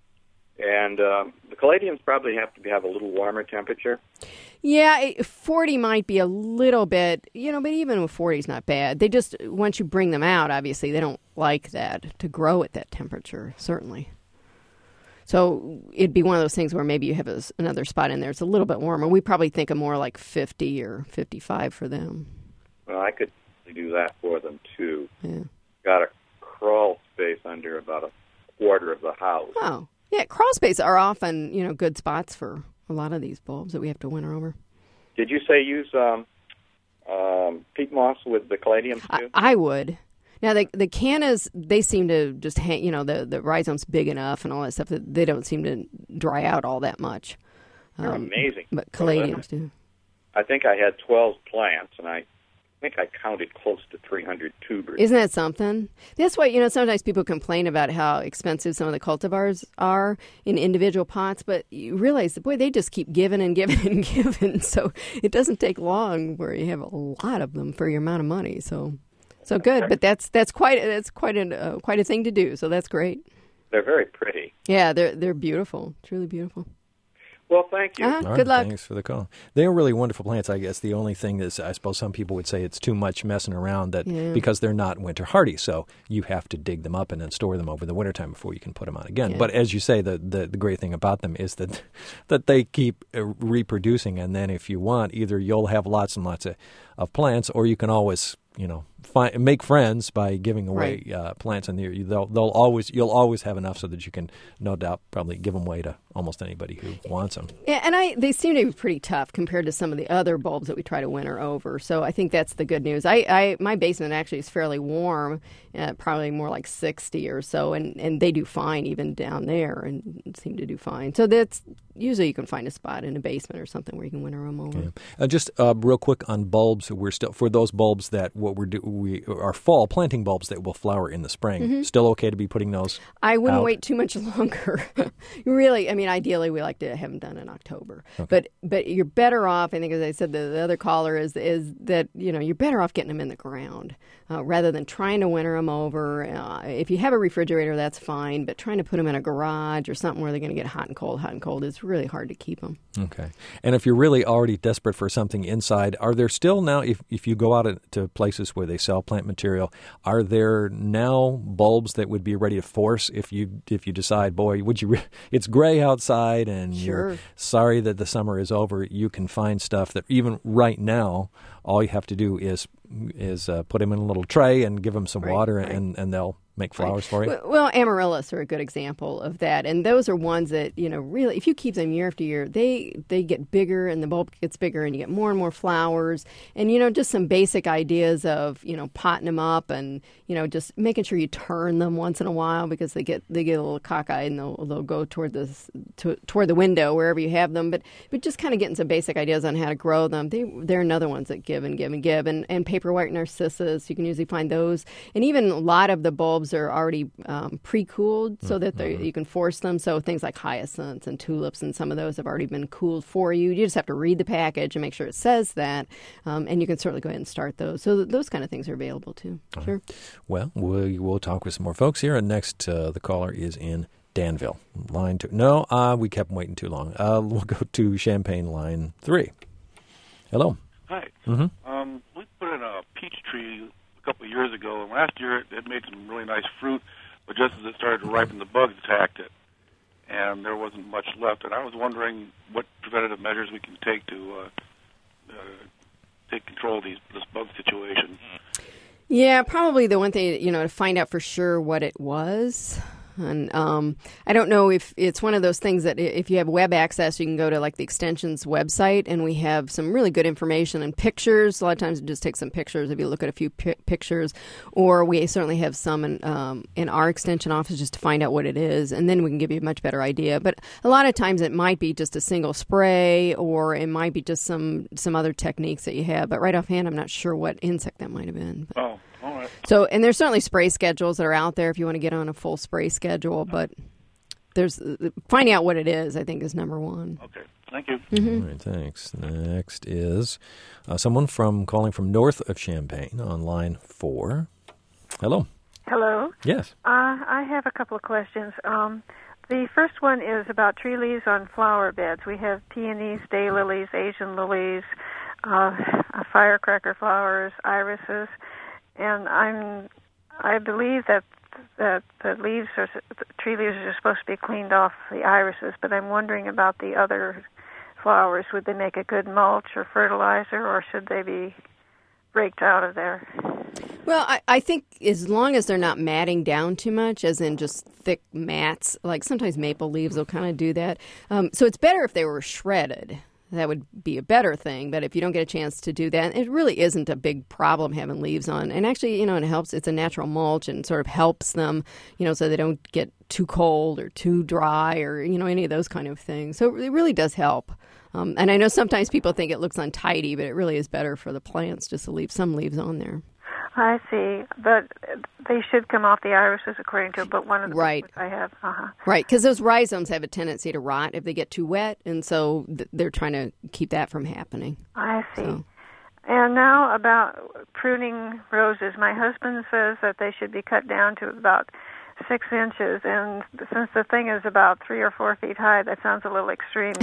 And um, the caladiums probably have to have a little warmer temperature. Yeah, it, forty might be a little bit, you know, but even with forty is not bad. They just, once you bring them out, obviously, they don't like that to grow at that temperature, certainly. So it'd be one of those things where maybe you have a, another spot in there. It's a little bit warmer. We probably think of more like fifty or fifty-five for them. Well, I could do that for them, too. Yeah. Got a crawl space under about a quarter of the house. Oh, yeah. Crawl spaces are often, you know, good spots for a lot of these bulbs that we have to winter over. Did you say use um, um, peat moss with the caladiums, too? I, I would. Now, the the cannas, they seem to just hang, you know, the, the rhizome's big enough and all that stuff that they don't seem to dry out all that much. They're um, amazing. But caladiums do. I think I had twelve plants, and I think I counted close to three hundred tubers. Isn't that something? That's why, you know, sometimes people complain about how expensive some of the cultivars are in individual pots, but you realize that, boy, they just keep giving and giving and giving, so it doesn't take long where you have a lot of them for your amount of money, so... So good, but that's that's quite that's quite a uh, quite a thing to do. So that's great. They're very pretty. Yeah, they're they're beautiful, truly beautiful. Well, thank you. Uh-huh. All Good right, luck. Thanks for the call. They are really wonderful plants, I guess. The only thing is, I suppose some people would say it's too much messing around that Yeah. because they're not winter hardy. So you have to dig them up and then store them over the wintertime before you can put them out again. Yeah. But as you say, the, the, the great thing about them is that that they keep uh, reproducing. And then if you want, either you'll have lots and lots of, of plants, or you can always, you know, find, make friends by giving away Right. uh, plants. And they'll, they'll they'll always you'll always have enough so that you can, no doubt, probably give them away to almost anybody who wants them. Yeah, and I they seem to be pretty tough compared to some of the other bulbs that we try to winter over. So I think that's the good news. I, I my basement actually is fairly warm, uh, probably more like sixty or so, and, and they do fine even down there and seem to do fine. So that's usually you can find a spot in a basement or something where you can winter them over. Yeah. Uh, just uh, real quick on bulbs, we're still for those bulbs that what we're do, we our fall planting bulbs that will flower in the spring. Mm-hmm. Still okay to be putting those I wouldn't out? wait too much longer. Really, I mean, ideally, we like to have them done in October. Okay. But but you're better off, I think, as I said, the, the other caller is is that, you know, you're better off getting them in the ground uh, rather than trying to winter them over. Uh, if you have a refrigerator, that's fine, but trying to put them in a garage or something where they're going to get hot and cold, hot and cold, is really hard to keep them. Okay. And if you're really already desperate for something inside, are there still now, if, if you go out to places where they sell plant material, are there now bulbs that would be ready to force if you if you decide, boy, would you? Re- it's gray outside and sure. you're sorry that the summer is over. You can find stuff that even right now, all you have to do is is uh, put them in a little tray and give them some right, water, right. and, and they'll make flowers right. for you. Well, amaryllis are a good example of that, and those are ones that, you know, really, if you keep them year after year, they they get bigger, and the bulb gets bigger, and you get more and more flowers. And, you know, just some basic ideas of, you know, potting them up, and, you know, just making sure you turn them once in a while, because they get they get a little cockeyed, and they'll they'll go toward the to, toward the window wherever you have them. But but just kind of getting some basic ideas on how to grow them. They they're another ones that give and give and give. And and paper white narcissus, you can usually find those. And even a lot of the bulbs are already um, pre-cooled so that mm-hmm. you can force them. So things like hyacinths and tulips and some of those have already been cooled for you. You just have to read the package and make sure it says that. Um, and you can certainly go ahead and start those. So th- those kind of things are available too. All sure. Right. Well, we, we'll talk with some more folks here. And next, uh, the caller is in Danville. Line two. No, uh, we kept them waiting too long. Uh, we'll go to Champaign, line three. Hello. Hi. Mm-hmm. Um, we put in a peach tree a couple of years ago, and last year it, it made some really nice fruit, but just as it started to ripen, the bugs attacked it, and there wasn't much left. And I was wondering what preventative measures we can take to uh, uh, take control of these, this bug situation. Yeah, probably the one thing, you know, to find out for sure what it was. And um, I don't know if it's one of those things that if you have web access, you can go to like the Extension's website, and we have some really good information and pictures. A lot of times it just takes some pictures if you look at a few pi- pictures. Or we certainly have some in, um, in our Extension office just to find out what it is, and then we can give you a much better idea. But a lot of times it might be just a single spray, or it might be just some, some other techniques that you have. But right offhand, I'm not sure what insect that might have been. But. Oh. All right. So, and there's certainly spray schedules that are out there if you want to get on a full spray schedule, but there's finding out what it is, I think, is number one. Okay. Thank you. Mm-hmm. All right, thanks. Next is uh, someone from calling from north of Champaign on line four. Hello. Hello. Yes. Uh, I have a couple of questions. Um, the first one is about tree leaves on flower beds. We have peonies, daylilies, Asian lilies, uh, firecracker flowers, irises, and I'm I believe that that the leaves are the tree leaves are supposed to be cleaned off the irises, but I'm wondering about the other flowers. Would they make a good mulch or fertilizer, or should they be raked out of there? Well, I, I think as long as they're not matting down too much, as in just thick mats, like sometimes maple leaves will kind of do that. Um, so it's better if they were shredded. That would be a better thing. But if you don't get a chance to do that, it really isn't a big problem having leaves on. And actually, you know, it helps. It's a natural mulch and sort of helps them, you know, so they don't get too cold or too dry or, you know, any of those kind of things. So it really does help. Um, and I know sometimes people think it looks untidy, but it really is better for the plants just to leave some leaves on there. I see, but they should come off the irises according to but one of the right. books I have. Uh-huh. Right, because those rhizomes have a tendency to rot if they get too wet, and so th- they're trying to keep that from happening. I see. So. And now about pruning roses. My husband says that they should be cut down to about six inches, and since the thing is about three or four feet high, that sounds a little extreme.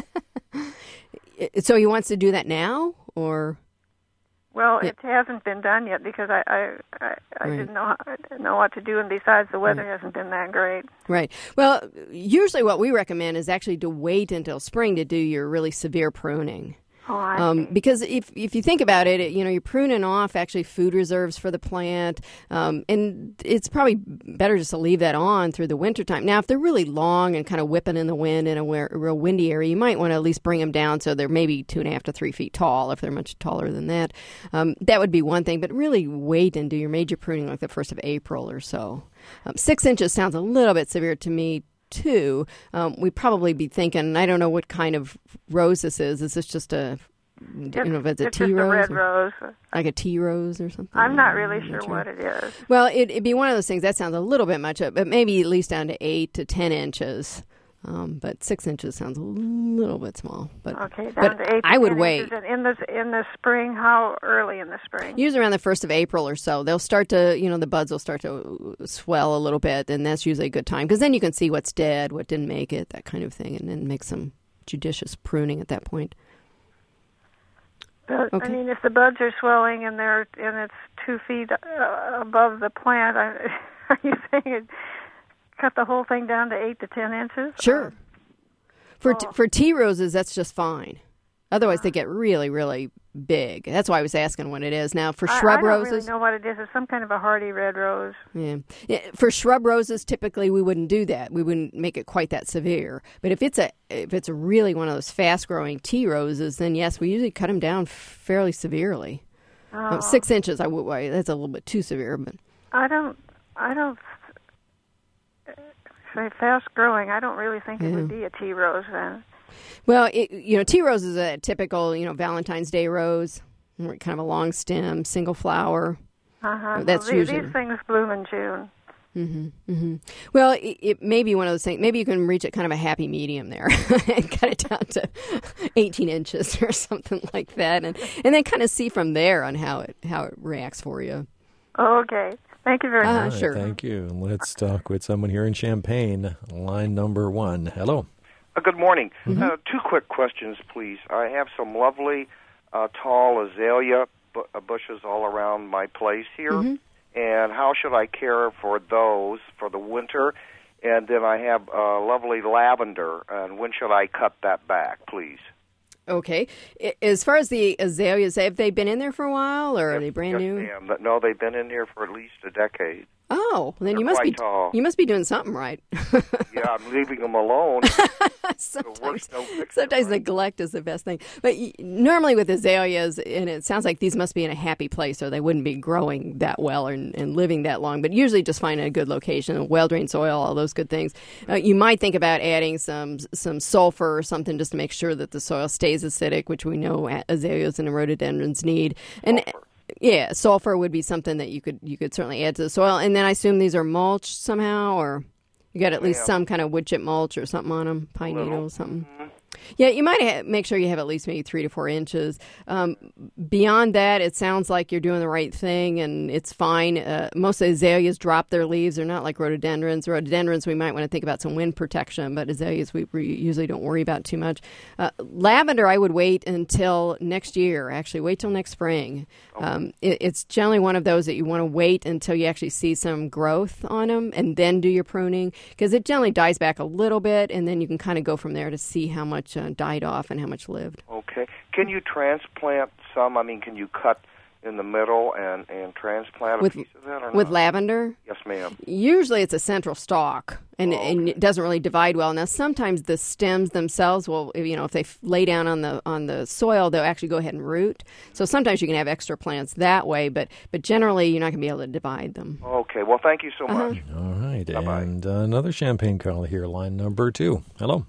So he wants to do that now, or? Well, it hasn't been done yet because I I, I, I right. didn't know I didn't know what to do, and besides, the weather right. hasn't been that great. Right. Well, usually what we recommend is actually to wait until spring to do your really severe pruning. Oh, I um, because if if you think about it, you know, you're pruning off actually food reserves for the plant, um, and it's probably better just to leave that on through the wintertime. Now, if they're really long and kind of whipping in the wind in a real windy area, you might want to at least bring them down so they're maybe two and a half to three feet tall if they're much taller than that. Um, that would be one thing, but really wait and do your major pruning like the first of April or so. Um, six inches sounds a little bit severe to me. Too, um, we'd probably be thinking, I don't know what kind of rose this is. Is this just a you know, if it's a it's tea just rose, a red or, rose. like a tea rose or something. I'm not really I'm sure, what it is. Well, it, it'd be one of those things that sounds a little bit much, but maybe at least down to eight to ten inches. Um, but six inches sounds a little bit small. But okay, down but to eight. I to would ten wait. inches. And in the in the spring, how early in the spring? Usually around the first of April or so, they'll start to, you know, the buds will start to swell a little bit, and that's usually a good time because then you can see what's dead, what didn't make it, that kind of thing, and then make some judicious pruning at that point. But, okay. I mean, if the buds are swelling and they're and it's two feet uh, above the plant, I, are you saying it, cut the whole thing down to eight to ten inches? Sure. Or? For Oh. t- for tea roses, that's just fine. Otherwise, they get really, really big. That's why I was asking what it is. Now, for I, shrub I don't roses, really know what it is. It's some kind of a hardy red rose. yeah. yeah, for shrub roses, typically we wouldn't do that. We wouldn't make it quite that severe. But if it's a if it's a really one of those fast growing tea roses, then yes, we usually cut them down fairly severely. Oh. Um, six inches, I would. Well, that's a little bit too severe, but I don't. I don't. Say fast growing. I don't really think it Yeah. would be a tea rose then. well, it, you know, tea rose is a typical, you know, Valentine's Day rose, kind of a long stem, single flower. Uh-huh. That's well, these, usually these things bloom in June. Mm-hmm, mm-hmm. Well, it, it may be one of those things. Maybe you can reach it kind of a happy medium there and cut it down to eighteen inches or something like that, and and then kind of see from there on how it how it reacts for you. Okay. Thank you very Uh, All much. right, sure. Thank you. Let's talk with someone here in Champaign. Line number one. Hello. Uh, good morning. Mm-hmm. Uh, two quick questions, please. I have some lovely uh, tall azalea bu- uh, bushes all around my place here, Mm-hmm. and how should I care for those for the winter? And then I have uh, lovely lavender, and when should I cut that back, please? Okay. I- As far as the azaleas, have they been in there for a while, or are they brand Yes, new? ma'am. But no, they've been in here for at least a decade. Oh, then They're you must quite be tall. you must be doing something right. Yeah, I'm leaving them alone. sometimes sometimes neglect is the best thing. But y- normally with azaleas, and it sounds like these must be in a happy place, or they wouldn't be growing that well and, and living that long. But usually, just find a good location, a well-drained soil, all those good things. Uh, you might think about adding some some sulfur or something just to make sure that the soil stays acidic, which we know a- azaleas and rhododendrons need. And Sulfur. yeah, sulfur would be something that you could you could certainly add to the soil. And then I assume these are mulched somehow, or you got at least Yeah. some kind of wood chip mulch or something on them, pine Little. needles, something. Yeah, you might ha- make sure you have at least maybe three to four inches. Um, beyond that, it sounds like you're doing the right thing, and it's fine. Uh, most azaleas drop their leaves. They're not like rhododendrons. Rhododendrons, we might want to think about some wind protection, but azaleas we, we usually don't worry about too much. Uh, lavender, I would wait until next year. Actually, wait till next spring. Um, it, it's generally one of those that you want to wait until you actually see some growth on them, and then do your pruning, because it generally dies back a little bit, and then you can kind of go from there to see how much uh, died off and how much lived. Okay. Can you transplant some? I mean, can you cut in the middle and, and transplant a With- piece of that or With not? lavender, Yes, ma'am. usually it's a central stalk, and, Oh, and it doesn't really divide well. Now, sometimes the stems themselves will, you know, if they f- lay down on the on the soil, they'll actually go ahead and root. So sometimes you can have extra plants that way, but but generally you're not going to be able to divide them. Okay. Well, thank you so Uh-huh. much. All right. Bye-bye. And uh, another Champagne caller here. Line number two. Hello.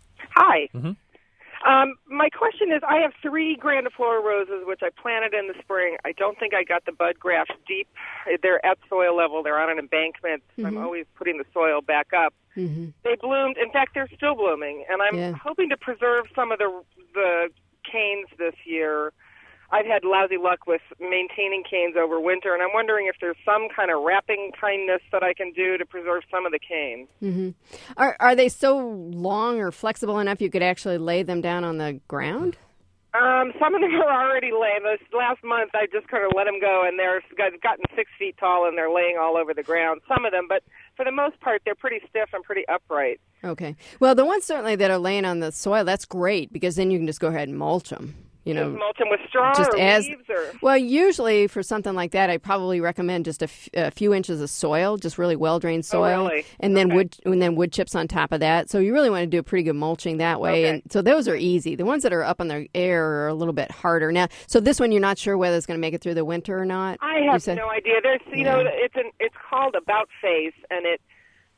Hi. Mhm. Um, my question is, I have three grandiflora roses, which I planted in the spring. I don't think I got the bud grafts deep. They're at soil level. They're on an embankment. So I'm Mhm. always putting the soil back up. Mm-hmm. They bloomed. In fact, they're still blooming. And I'm Yeah. hoping to preserve some of the the canes this year. I've had lousy luck with maintaining canes over winter, and I'm wondering if there's some kind of wrapping kindness that I can do to preserve some of the canes. Mm-hmm. Are are they so long or flexible enough you could actually lay them down on the ground? Um, some of them are already laying. This last month, I just kind of let them go, and they're they've gotten six feet tall, and they're laying all over the ground. Some of them, but for the most part, they're pretty stiff and pretty upright. Okay. Well, the ones certainly that are laying on the soil, that's great, because then you can just go ahead and mulch them. You know, Just mulch them with straw just or as leaves, or well. Usually, for something like that, I probably recommend just a, f- a few inches of soil, just really well drained soil, Oh, really? and then Okay. wood, and then wood chips on top of that. So you really want to do a pretty good mulching that way. Okay. And so those are easy. The ones that are up in the air are a little bit harder. Now, so this one you're not sure whether it's going to make it through the winter or not. I You have said- no idea. There's, you Yeah. know, it's an it's called About Face, and it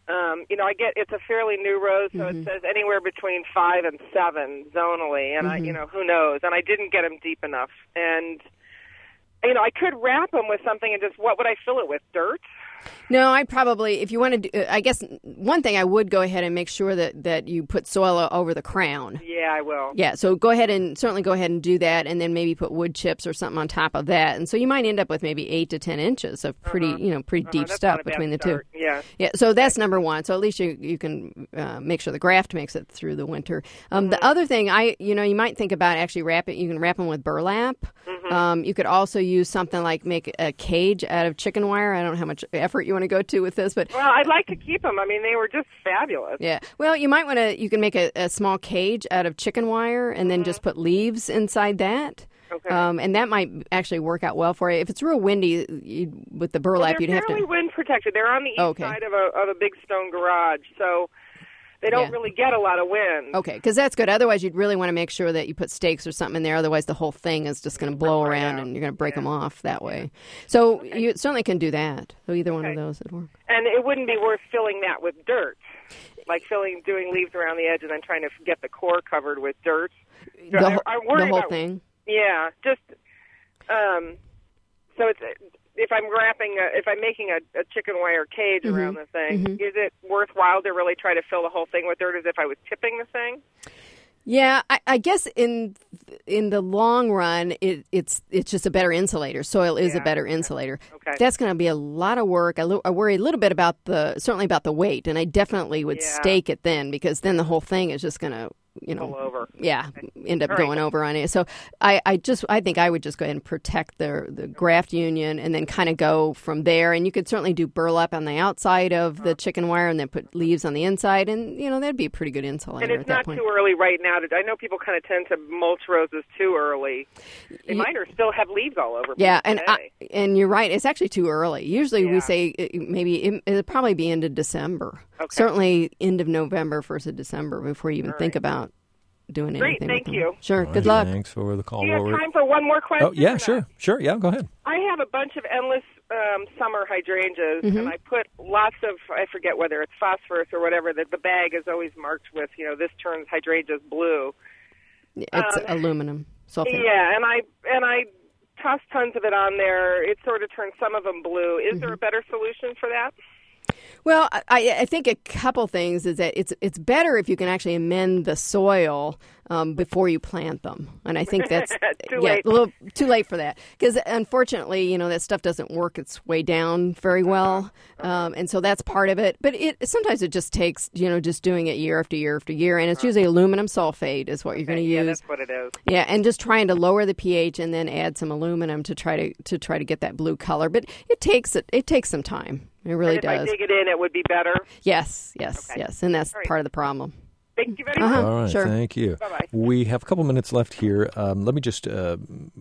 Um, you know, I get it's a fairly new rose, so Mm-hmm. it says anywhere between five and seven zonally, and I, Mm-hmm. you know, who knows? And I didn't get them deep enough, and you know, I could wrap them with something, and just what would I fill it with? Dirt? No, I probably, if you want to do, I guess one thing I would go ahead and make sure that, that you put soil over the crown. Yeah, I will. Yeah, so go ahead and certainly go ahead and do that, and then maybe put wood chips or something on top of that. And so you might end up with maybe eight to ten inches of pretty, Uh-huh. you know, pretty Uh-huh, deep that's stuff not a bad between the start. two. Yeah. Yeah, so that's number one. So at least you you can uh, make sure the graft makes it through the winter. Um, Mm-hmm. The other thing, I you know, you might think about actually wrap it. You can wrap them with burlap. Mm-hmm. Um, you could also use something like make a cage out of chicken wire. I don't know how much effort you want to go to with this, but Well, I'd like to keep them. I mean, they were just fabulous. yeah. Well, you might want to. You can make a, a small cage out of chicken wire, and then just put leaves inside that. Okay. Um, and that might actually work out well for you. If it's real windy you, with the Well, burlap, they're you'd have fairly to. wind protected. They're on the east Okay. side of a of a big stone garage, so they don't Yeah. really get a lot of wind. Okay, because that's good. Otherwise, you'd really want to make sure that you put stakes or something in there. Otherwise, the whole thing is just going to blow around, and you're going to break them off that way. So you certainly can do that. So either one of those would work. And it wouldn't be worth filling that with dirt, like filling doing leaves around the edge and then trying to get the core covered with dirt. The, I, whole- I worry the whole about, thing. Yeah, just um, so it's if I'm wrapping, a, if I'm making a, a chicken wire cage Mhm. around the thing, Mhm. is it worthwhile to really try to fill the whole thing with dirt as if I was tipping the thing? Yeah, I, I guess in in the long run, it, it's it's just a better insulator. Soil is a Yeah. better insulator. Okay. That's going to be a lot of work. I, lo- I worry a little bit about the certainly about the weight, and I definitely would Yeah. stake it then, because then the whole thing is just going to you know Pull over. yeah end up All right. going over on it. So I, I just I think I would just go ahead and protect the the graft union, and then kind of go from there. And you could certainly do burlap on the outside of the chicken wire, and then put leaves on the inside, and you know that'd be a pretty good insulator And it's at that not point. too early right now. To, I know people kind of tend to mulch roses too early. They might or still have leaves all over. Yeah, and today. I, and you're right. It's actually too early. Usually we Yeah. say uh, maybe it, it'll probably be into December. Okay. Certainly end of November, first of December, before you even All think right. about doing Great, anything. thank with them. you. Sure. All Good right, luck. Thanks for the call. Do you have Well, we're- time for one more question? Oh, yeah, or not? sure. Sure, yeah, go ahead. I have a bunch of endless um, summer hydrangeas, Mhm. and I put lots of, I forget whether it's phosphorus or whatever, that the bag is always marked with, you know, this turns hydrangeas blue. It's Um, aluminum sulfate. Yeah, and I and I toss tons of it on there. It sort of turns some of them blue. Is Mm-hmm. there a better solution for that? Well, I, I think a couple things is that it's it's better if you can actually amend the soil um, before you plant them, and I think that's Too yeah, late. a little too late for that, because unfortunately, you know, that stuff doesn't work its way down very well, um, and so that's part of it. But it sometimes it just takes you know just doing it year after year after year, and it's usually aluminum sulfate is what you're going to Yeah, use. that's what it is. Yeah, and just trying to lower the pH and then add some aluminum to try to to try to get that blue color. But it takes it it takes some time. It really and if does. I dig it in, it would be better. Yes, yes, Okay. yes, and that's All right. part of the problem. Thank you very Uh-huh. much. All right, sure. thank you. Bye-bye. We have a couple minutes left here. Um, let me just uh,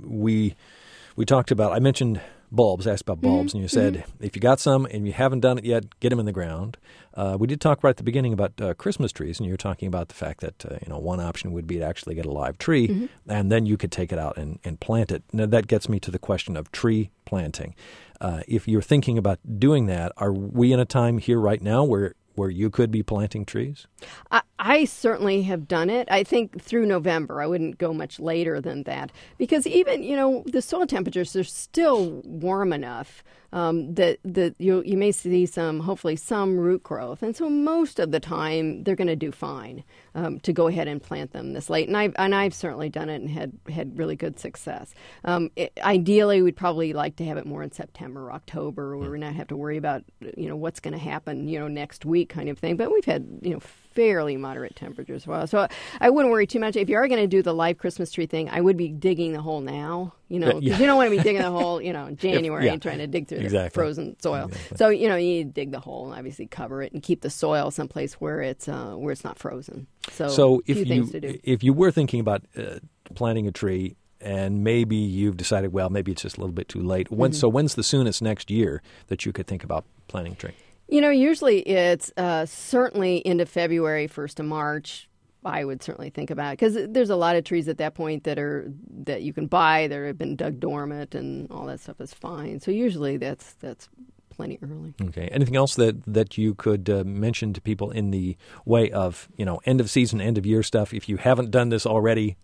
we we talked about. I mentioned bulbs. Asked about bulbs, Mm-hmm. and you said if you got some and you haven't done it yet, get them in the ground. Uh, we did talk right at the beginning about uh, Christmas trees, and you were talking about the fact that uh, you know one option would be to actually get a live tree, Mm-hmm. and then you could take it out and, and plant it. Now that gets me to the question of tree planting. Uh, if you're thinking about doing that, are we in a time here right now where where you could be planting trees? I, I certainly have done it. I think through November. I wouldn't go much later than that, because even you know the soil temperatures are still warm enough um, that that you you may see some hopefully some root growth, and so most of the time they're going to do fine um, to go ahead and plant them this late. And I've and I've certainly done it and had had really good success. Um, it, ideally, we'd probably like to have it more in September, or October, where we not have to worry about you know what's going to happen you know next week kind of thing. But we've had you know fairly moderate temperatures. Well, so I wouldn't worry too much. If you are going to do the live Christmas tree thing, I would be digging the hole now. You know, because Yeah. you don't want to be digging the hole, you know, in January yeah. and trying to dig through Exactly. the frozen soil. Exactly. So you know, you need to dig the hole and obviously cover it and keep the soil someplace where it's uh, where it's not frozen. So, So a few if things you to do. if you were thinking about uh, planting a tree, and maybe you've decided, well, maybe it's just a little bit too late. When Mhm. so when's the soonest next year that you could think about planting a tree? You know, usually it's uh, certainly into February, first of March. I would certainly think about it, because there's a lot of trees at that point that are that you can buy that have been dug dormant, and all that stuff is fine. So usually that's that's plenty early. Okay. Anything else that, that you could uh, mention to people in the way of, you know, end of season, end of year stuff? If you haven't done this already,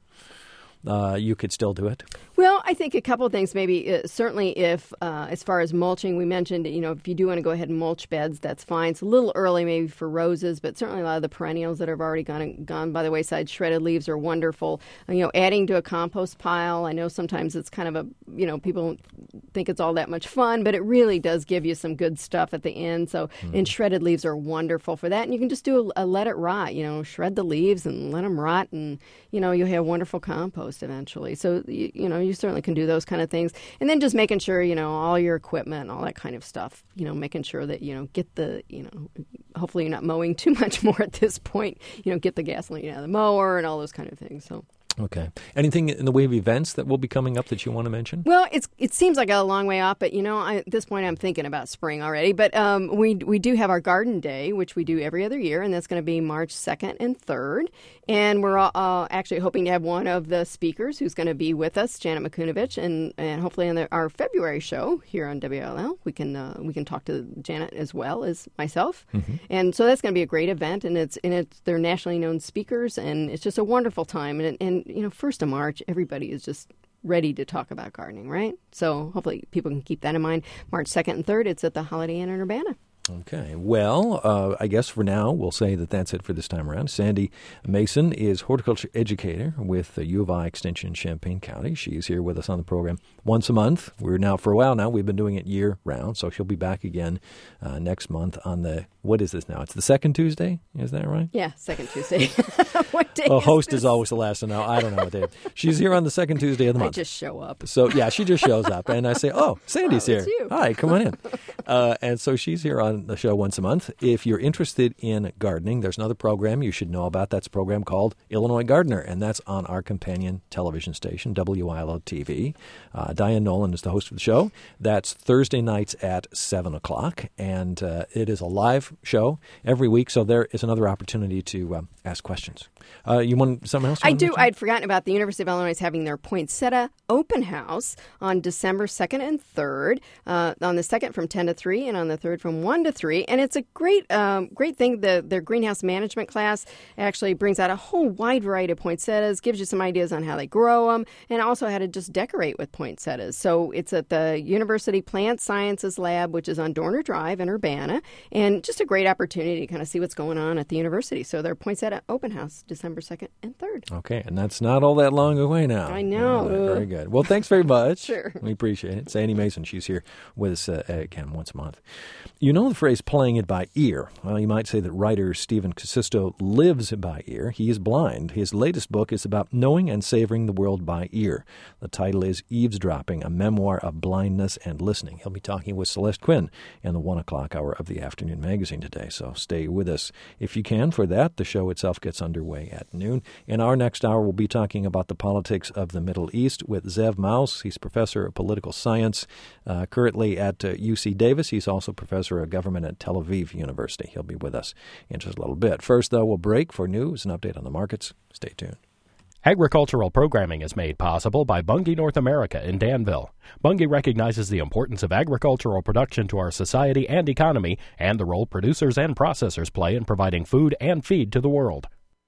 uh, you could still do it. Well, I think a couple of things maybe. Uh, certainly if, uh, as far as mulching, we mentioned, you know, if you do want to go ahead and mulch beds, that's fine. It's a little early maybe for roses, but certainly a lot of the perennials that have already gone gone by the wayside, shredded leaves are wonderful. Uh, you know, adding to a compost pile, I know sometimes it's kind of a, you know, people don't think it's all that much fun, but it really does give you some good stuff at the end. So, mm. and shredded leaves are wonderful for that. And you can just do a, a let it rot, you know, shred the leaves and let them rot, and, you know, you'll have wonderful compost eventually. So, you, you know, you certainly can do those kind of things. And then just making sure, you know, all your equipment and all that kind of stuff, you know, making sure that, you know, get the, you know, hopefully you're not mowing too much more at this point, you know, get the gasoline out of the mower and all those kind of things. So. Okay. Anything in the way of events that will be coming up that you want to mention? Well, it's it seems like a long way off, but, you know, I, at this point I'm thinking about spring already. But um, we we do have our Garden Day, which we do every other year, and that's going to be March second and third. And we're uh, actually hoping to have one of the speakers who's going to be with us, Janet Makunovich, and, and hopefully on the, our February show here on W L L, we can uh, we can talk to Janet as well as myself. Mm-hmm. And so that's going to be a great event, and it's and it's they're nationally known speakers, and it's just a wonderful time. And and you know, first of March, everybody is just ready to talk about gardening, right? So hopefully people can keep that in mind. March second and third, it's at the Holiday Inn in Urbana. Okay. Well, uh, I guess for now we'll say that that's it for this time around. Sandy Mason is horticulture educator with the U of I Extension in Champaign County. She's here with us on the program once a month. We're now, for a while now, we've been doing it year round, so she'll be back again uh, next month on the, what is this now? It's the second Tuesday? Is that right? Yeah, second Tuesday. What day A is host this? is always the last to know. I don't know what day. She's here on the second Tuesday of the month. I just show up. So, yeah, she just shows up. And I say, oh, Sandy's Oh, here. it's you. Hi, come on in. Uh, and so she's here on the show once a month. If you're interested in gardening, there's another program you should know about. That's a program called Illinois Gardener, and that's on our companion television station, W I L O T V. Uh, Diane Nolan is the host of the show. That's Thursday nights at seven o'clock, and uh, it is a live show every week, so there is another opportunity to um, ask questions. Uh, you want something else? You I want to do. mention? I'd forgotten about the University of Illinois is having their Poinsettia open house on December second and third. Uh, on the second from ten to three, and on the third from one to three. And it's a great, um, great thing. The their greenhouse management class actually brings out a whole wide variety of poinsettias, gives you some ideas on how they grow them, and also how to just decorate with poinsettias. So it's at the University Plant Sciences Lab, which is on Dorner Drive in Urbana, and just a great opportunity to kind of see what's going on at the university. So their Poinsettia open house, December second and third. Okay, and that's not all that long away now. I know. All right, very good. Well, thanks very much. Sure. We appreciate it. Sandy Mason, she's here with us uh, again once a month. You know the phrase playing it by ear. Well, you might say that writer Stephen Casisto lives by ear. He is blind. His latest book is about knowing and savoring the world by ear. The title is Eavesdropping, a memoir of blindness and listening. He'll be talking with Celeste Quinn in the one o'clock hour of the afternoon magazine today, so stay with us if you can for that. The show itself gets underway at noon. In our next hour, we'll be talking about the politics of the Middle East with Zev Maus. He's professor of political science uh, currently at uh, U C Davis. He's also professor of government at Tel Aviv University. He'll be with us in just a little bit. First, though, we'll break for news and update on the markets. Stay tuned. Agricultural programming is made possible by Bunge North America in Danville. Bunge recognizes the importance of agricultural production to our society and economy, and the role producers and processors play in providing food and feed to the world.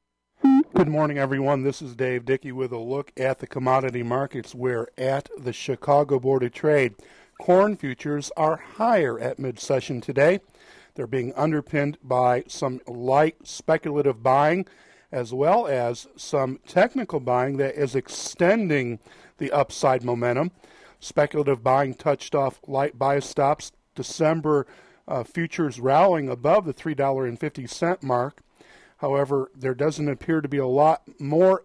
Good morning, everyone. This is Dave Dickey with a look at the commodity markets, where at the Chicago Board of Trade, corn futures are higher at mid-session today. They're being underpinned by some light speculative buying, as well as some technical buying that is extending the upside momentum. Speculative buying touched off light buy stops. December uh, futures rallying above the three dollars and fifty cents mark. However, there doesn't appear to be a lot more